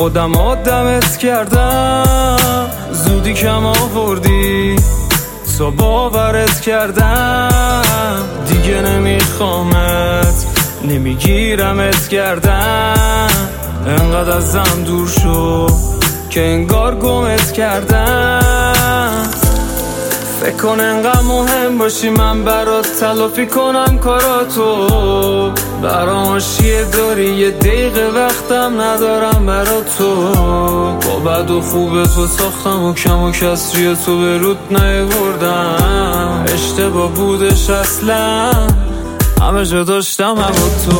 خودم آدمت کردم، زودی کم آوردی تا باورت کردم. دیگه نمیخوامت، نمیگیرمت کردم. انقدر ازم دور شو که انگار گمت کردم. فکر کن انقدر مهم باشی من برات تلافی کنم کاراتو. برام آشیه داری یه دقیقه وقتم ندارم برات تو. با بد و خوب تو ساختم و کم و کسری تو به رود نیاوردم. اشتباه بودش اصلا، همه جا داشتم با تو.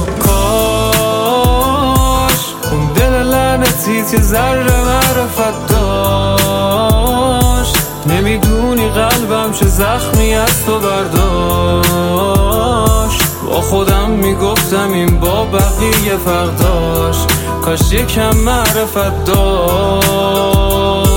کاش اون دل لعنتیت یه ذره معرفت داشت. نمیدونی قلبم چه زخمی از تو برداشت. با خودم میگفتم این با بقیه فرق داشت، کاش یکم معرفت داشت.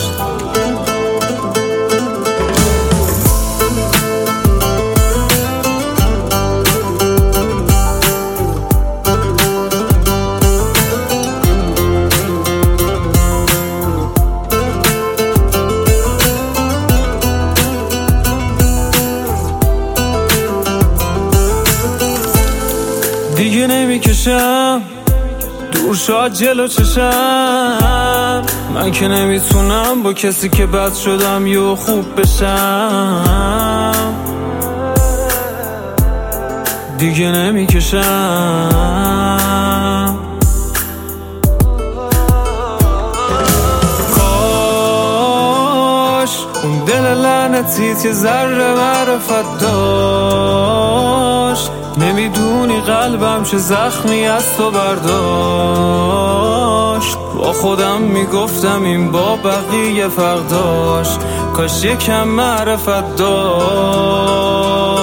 دیگه نمیکشم دور شاد جلو چشم. من که نمیتونم با کسی که بد شدم یه خوب بشم. دیگه نمیکشم. کاش اون دل لعنتیت یه ذره معرفت داشت. نمیدونی قلبم چه زخمی از تو برداشت. با خودم میگفتم این با بقیه فرق داشت، کاش یکم معرفت داشت.